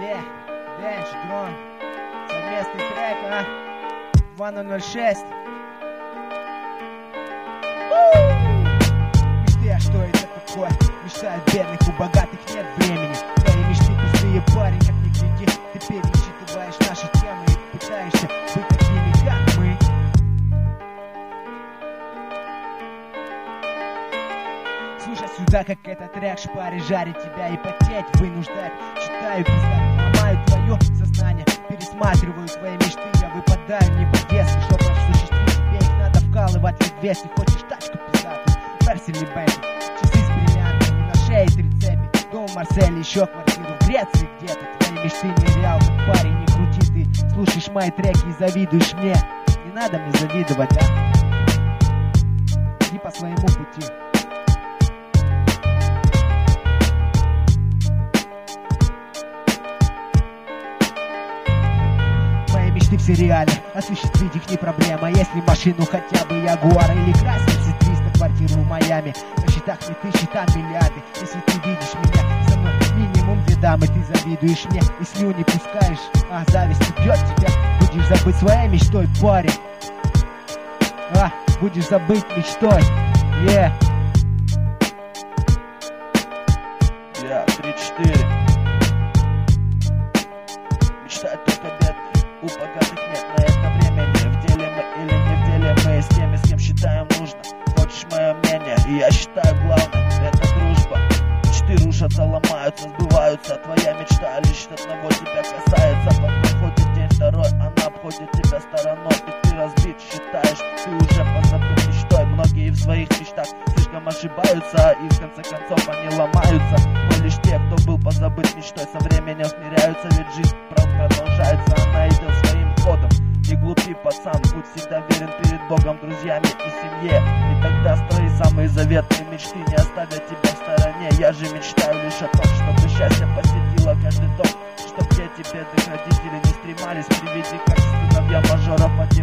Дэнч, Дрон. Совместный трек, 2006. Мечты, а что это такое? Мечтают бедных, у богатых нет времени. Твои мечты пустые, парень, как ни крути. Ты перечитываешь наши темы и пытаешься быть такими, как мы. Слушай сюда, как этот трек шпарит, жарит тебя и потеть вынуждает. Читаю пизда, ломаю твое сознание, пересматриваю твои мечты, я выпадаю не по-детски, чтобы осуществить тебе их надо вкалывать в 200. Хочешь тачку пиздатую, Мерсели Бэйби, часы с бриллиантами, на шее 3 цепи, дом в Марселе, еще квартиру в Греции где-то. Твои мечты нереал, парень, не крути, ты слушаешь мои треки и завидуешь мне. Не надо мне завидовать, да? Иди по своему пути. Мечты все реальны, осуществить их не проблема. Если машину хотя бы Ягуар или красный C300, квартиру в Майами, на счетах не тысячи, там миллиарды. Если ты видишь меня, со мной минимум 2 дамы, ты завидуешь мне и слюни пускаешь, а зависть убьет тебя. Будешь забыть своей мечтой, парень, будешь забыть мечтой, 3-4. Мечтать только бедный, у богатых нет на это времени. В деле мы или не в деле мы, с теми, с кем считаем нужно. Хочешь мое мнение? И я считаю главное, это дружба. Мечты рушатся, ломаются, сбываются. Твоя мечта лишь одного тебя касается. Потом проходит день второй, она обходит тебя стороной. И ты разбит, считаешь, ты уже позабыт мечтой. Многие в своих мечтах слишком ошибаются, и в конце концов они ломаются. Но лишь те, кто был позабыт мечтой, со временем смиряются, ведь жизнь продолжается, она идет своим ходом. Не глупи, пацан, будь всегда верен перед Богом, друзьями и семье. И тогда строи самые заветные мечты, не оставят тебя в стороне. Я же мечтаю лишь о том, чтобы счастье посетило каждый дом, чтоб дети бедных родителей не стремались при виде, как сыновья мажоров